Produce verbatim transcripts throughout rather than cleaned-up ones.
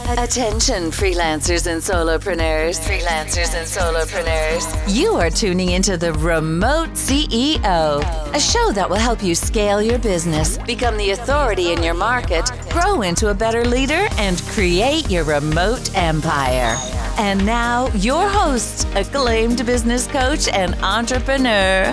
Attention, freelancers and solopreneurs. Freelancers and solopreneurs. You are tuning into the Remote C E O, a show that will help you scale your business, become the authority in your market, grow into a better leader, and create your remote empire. And now, your host, acclaimed business coach and entrepreneur,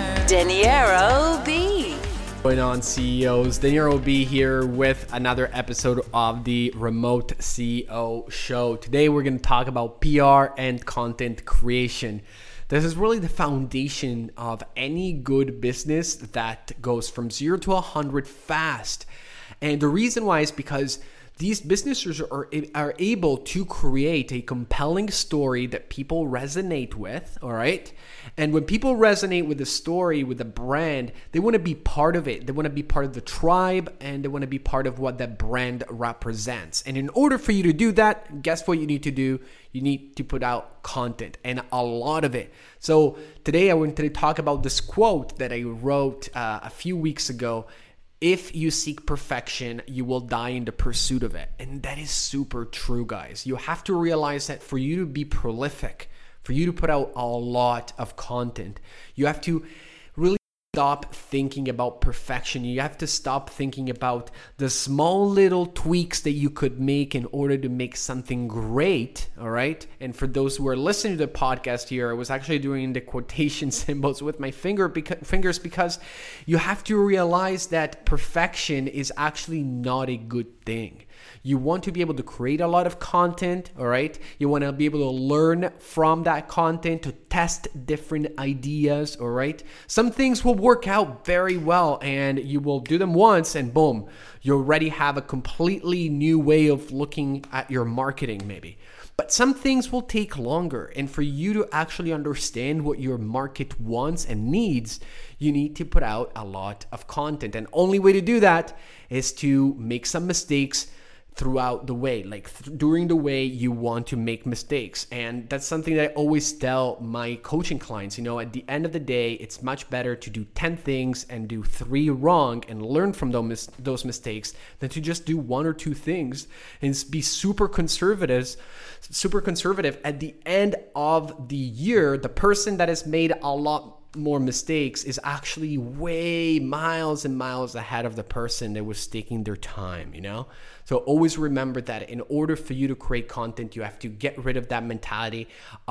Daniero B. Going on, C E Os? Daniero B here with another episode of the Remote C E O Show. Today we're going to talk about P R and content creation. This is really the foundation of any good business that goes from zero to one hundred fast. And the reason why is because these businesses are, are able to create a compelling story that people resonate with, all right? And when people resonate with the story, with the brand, they want to be part of it. They want to be part of the tribe, and they want to be part of what that brand represents. And in order for you to do that, guess what you need to do? You need to put out content, and a lot of it. So today I wanted to talk about this quote that I wrote uh, a few weeks ago. If you seek perfection, you will die in the pursuit of it. And that is super true, guys. You have to realize that for you to be prolific, for you to put out a lot of content, you have to really stop thinking about perfection. You have to stop thinking about the small little tweaks that you could make in order to make something great, all right? And for those who are listening to the podcast here, I was actually doing the quotation symbols with my finger beca- fingers because you have to realize that perfection is actually not a good thing. You want to be able to create a lot of content, all right? You want to be able to learn from that content, to test different ideas, all right? Some things will work out very well and you will do them once and boom, you already have a completely new way of looking at your marketing maybe. But some things will take longer, and for you to actually understand what your market wants and needs, you need to put out a lot of content. And only way to do that is to make some mistakes throughout the way, like th- during the way you want to make mistakes. And that's something that I always tell my coaching clients. You know, at the end of the day, it's much better to do ten things and do three wrong and learn from those, mis- those mistakes than to just do one or two things and be super conservative, super conservative. At the end of the year, the person that has made a lot more mistakes is actually way miles and miles ahead of the person that was taking their time, you know? So always remember that in order for you to create content, you have to get rid of that mentality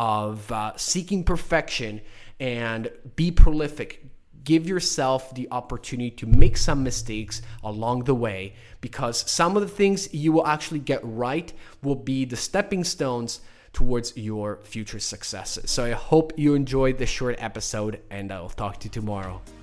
of uh, seeking perfection and be prolific. Give yourself the opportunity to make some mistakes along the way, because some of the things you will actually get right will be the stepping stones towards your future successes. So I hope you enjoyed this short episode, and I'll talk to you tomorrow.